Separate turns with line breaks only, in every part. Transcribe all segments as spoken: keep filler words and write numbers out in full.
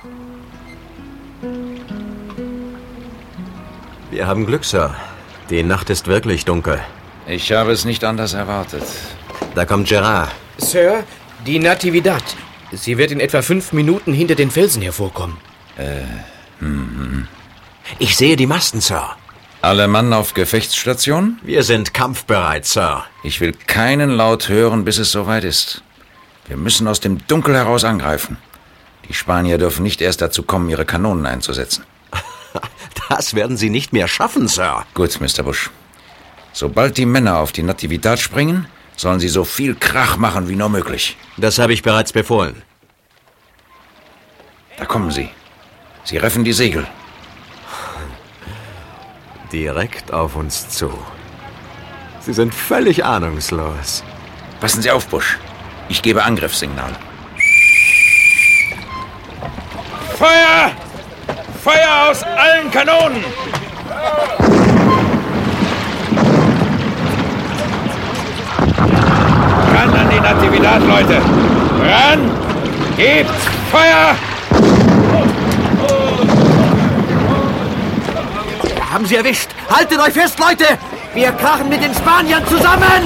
Wir haben Glück, Sir. Die Nacht ist wirklich dunkel.
Ich habe es nicht anders erwartet.
Da kommt Gerard.
Sir, die Natividad. Sie wird in etwa fünf Minuten hinter den Felsen hervorkommen.
Äh, hm.
Ich sehe die Masten, Sir.
Alle Mann auf Gefechtsstation?
Wir sind kampfbereit, Sir.
Ich will keinen Laut hören, bis es soweit ist. Wir müssen aus dem Dunkel heraus angreifen. Die Spanier dürfen nicht erst dazu kommen, ihre Kanonen einzusetzen.
Das werden sie nicht mehr schaffen, Sir.
Gut, Mister Bush. Sobald die Männer auf die Natividad springen, sollen sie so viel Krach machen wie nur möglich.
Das habe ich bereits befohlen.
Da kommen sie. Sie reffen die Segel.
Direkt auf uns zu. Sie sind völlig ahnungslos.
Passen Sie auf, Bush. Ich gebe Angriffssignal. Feuer! Feuer aus allen Kanonen! Ran an die Natividad, Leute! Ran! Gebt Feuer!
Wir haben sie erwischt! Haltet euch fest, Leute! Wir krachen mit den Spaniern zusammen!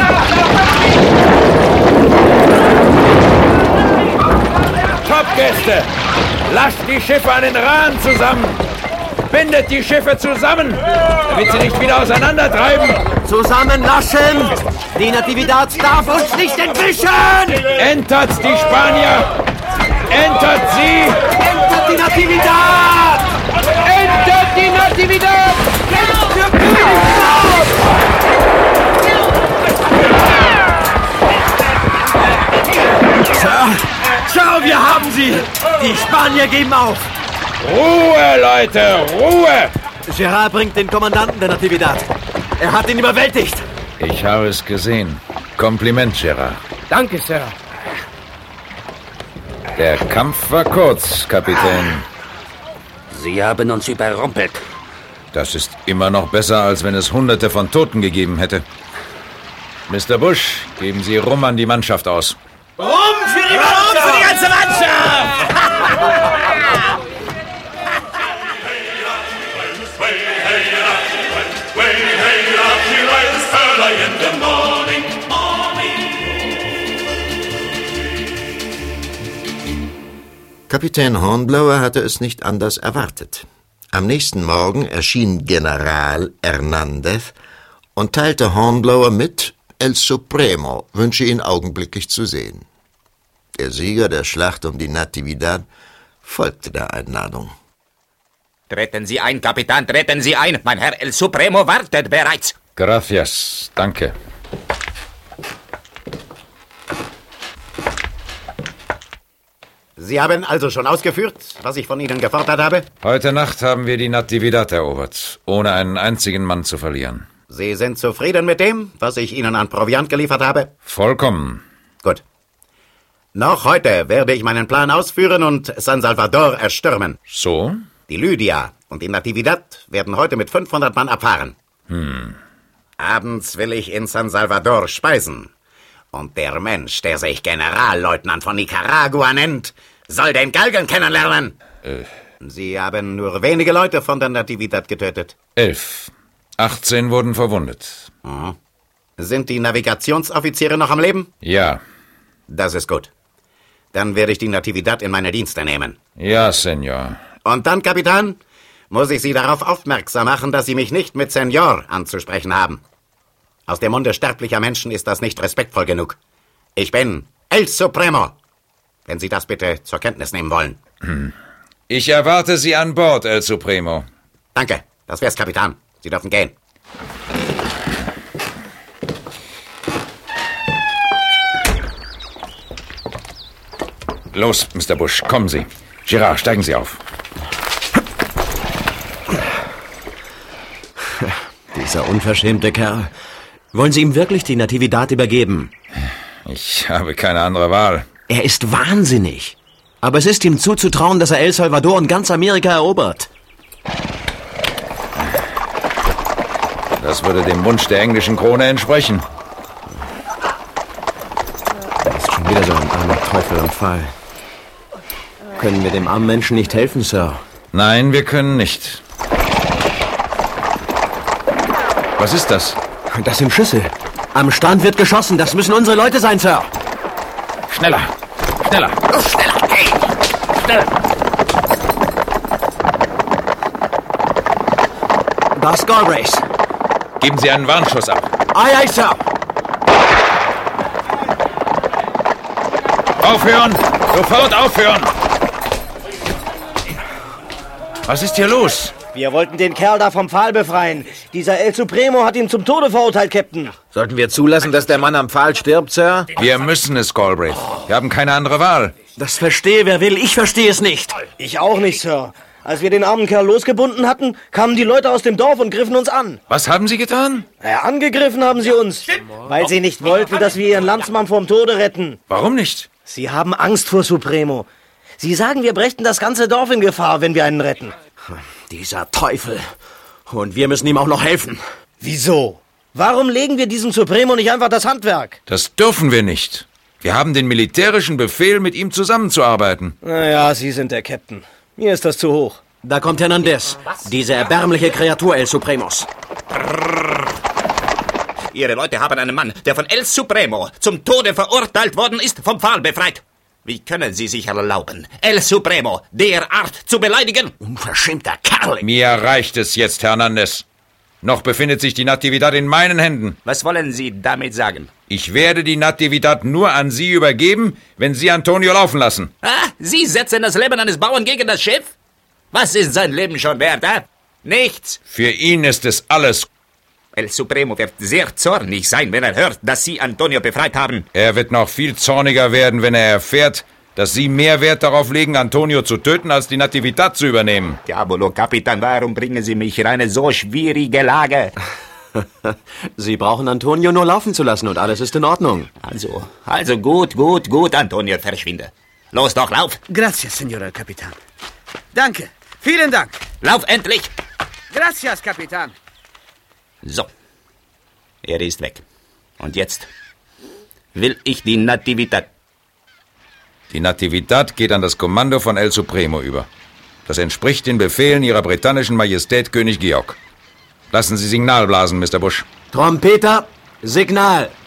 Top-Gäste! Lasst die Schiffe an den Rahn zusammen! Bindet die Schiffe zusammen, damit sie nicht wieder auseinandertreiben!
Zusammenlassen! Die Natividad darf uns nicht entwischen!
Entert die Spanier! Entert sie!
Entert die Natividad!
Entert die Natividad!
Für Königshaus! Sir, schau, wir haben sie! Die Spanier geben auf!
Ruhe, Leute, Ruhe!
Gerard bringt den Kommandanten der Natividad. Er hat ihn überwältigt.
Ich habe es gesehen. Kompliment, Gerard.
Danke, Sir.
Der Kampf war kurz, Kapitän.
Sie haben uns überrumpelt.
Das ist immer noch besser, als wenn es Hunderte von Toten gegeben hätte. Mister Bush, geben Sie Rum an die Mannschaft aus.
Rum für die Mannschaft! Rum für die ganze Mannschaft!
Kapitän Hornblower hatte es nicht anders erwartet. Am nächsten Morgen erschien General Hernandez und teilte Hornblower mit, El Supremo wünsche ihn augenblicklich zu sehen. Der Sieger der Schlacht um die Natividad folgte der Einladung.
Treten Sie ein, Kapitän, treten Sie ein. Mein Herr El Supremo wartet bereits.
Gracias, danke.
Sie haben also schon ausgeführt, was ich von Ihnen gefordert habe?
Heute Nacht haben wir die Natividad erobert, ohne einen einzigen Mann zu verlieren.
Sie sind zufrieden mit dem, was ich Ihnen an Proviant geliefert habe?
Vollkommen.
Gut. Noch heute werde ich meinen Plan ausführen und San Salvador erstürmen.
So?
Die Lydia und die Natividad werden heute mit fünfhundert Mann abfahren.
Hm.
Abends will ich in San Salvador speisen. Und der Mensch, der sich Generalleutnant von Nicaragua nennt, soll den Galgen kennenlernen.
Äh.
Sie haben nur wenige Leute von der Natividad getötet.
Elf. Achtzehn wurden verwundet.
Mhm. Sind die Navigationsoffiziere noch am Leben?
Ja.
Das ist gut. Dann werde ich die Natividad in meine Dienste nehmen.
Ja, Senor.
Und dann, Kapitän, muss ich Sie darauf aufmerksam machen, dass Sie mich nicht mit Senor anzusprechen haben. Aus dem Munde sterblicher Menschen ist das nicht respektvoll genug. Ich bin El Supremo. Wenn Sie das bitte zur Kenntnis nehmen wollen.
Ich erwarte Sie an Bord, El Supremo.
Danke, das wär's, Kapitän. Sie dürfen gehen.
Los, Mister Bush, kommen Sie. Gerard, steigen Sie auf.
Dieser unverschämte Kerl. Wollen Sie ihm wirklich die Natividad übergeben?
Ich habe keine andere Wahl.
Er ist wahnsinnig. Aber es ist ihm zuzutrauen, dass er El Salvador und ganz Amerika erobert.
Das würde dem Wunsch der englischen Krone entsprechen.
Er ist schon wieder so ein armer Teufel am Fall. Können wir dem armen Menschen nicht helfen, Sir?
Nein, wir können nicht. Was ist das?
Das sind Schüsse. Am Strand wird geschossen. Das müssen unsere Leute sein, Sir.
Schneller! Schneller!
Oh, schneller! Hey! Schnell!
Boss Galbraith.
Geben Sie einen Warnschuss ab.
Aye, aye, Sir.
Aufhören! Sofort aufhören! Was ist hier los?
Wir wollten den Kerl da vom Pfahl befreien. Dieser El Supremo hat ihn zum Tode verurteilt, Captain.
Sollten wir zulassen, dass der Mann am Pfahl stirbt, Sir?
Wir müssen es, Galbraith. Wir haben keine andere Wahl.
Das verstehe, wer will. Ich verstehe es nicht.
Ich auch nicht, Sir. Als wir den armen Kerl losgebunden hatten, kamen die Leute aus dem Dorf und griffen uns an.
Was haben Sie getan?
Ja, angegriffen haben sie uns, weil sie nicht wollten, dass wir ihren Landsmann vom Tode retten.
Warum nicht?
Sie haben Angst vor Supremo. Sie sagen, wir brächten das ganze Dorf in Gefahr, wenn wir einen retten.
Dieser Teufel. Und wir müssen ihm auch noch helfen.
Wieso? Warum legen wir diesem Supremo nicht einfach das Handwerk?
Das dürfen wir nicht. Wir haben den militärischen Befehl, mit ihm zusammenzuarbeiten.
Naja, Sie sind der Captain. Mir ist das zu hoch.
Da kommt Hernandez, diese erbärmliche Kreatur El Supremos.
Ihre Leute haben einen Mann, der von El Supremo zum Tode verurteilt worden ist, vom Pfahl befreit. Wie können Sie sich erlauben, El Supremo derart zu beleidigen?
Unverschämter Kerl!
Mir reicht es jetzt, Hernandez. Noch befindet sich die Natividad in meinen Händen.
Was wollen Sie damit sagen?
Ich werde die Natividad nur an Sie übergeben, wenn Sie Antonio laufen lassen.
Ah, Sie setzen das Leben eines Bauern gegen das Schiff? Was ist sein Leben schon wert, eh? Nichts.
Für ihn ist es alles.
El Supremo wird sehr zornig sein, wenn er hört, dass Sie Antonio befreit haben.
Er wird noch viel zorniger werden, wenn er erfährt, dass Sie mehr Wert darauf legen, Antonio zu töten, als die Natividad zu übernehmen.
Diabolo, Kapitän, warum bringen Sie mich in eine so schwierige Lage?
Sie brauchen Antonio nur laufen zu lassen und alles ist in Ordnung.
Also, also gut, gut, gut, Antonio, verschwinde. Los doch, lauf.
Gracias, Señor Kapitän. Danke, vielen Dank.
Lauf endlich.
Gracias, Kapitän.
So, er ist weg. Und jetzt will ich die Natividad.
Die Natividad geht an das Kommando von El Supremo über. Das entspricht den Befehlen Ihrer britannischen Majestät König Georg. Lassen Sie Signal blasen, Mister Bush.
Trompeter, Signal.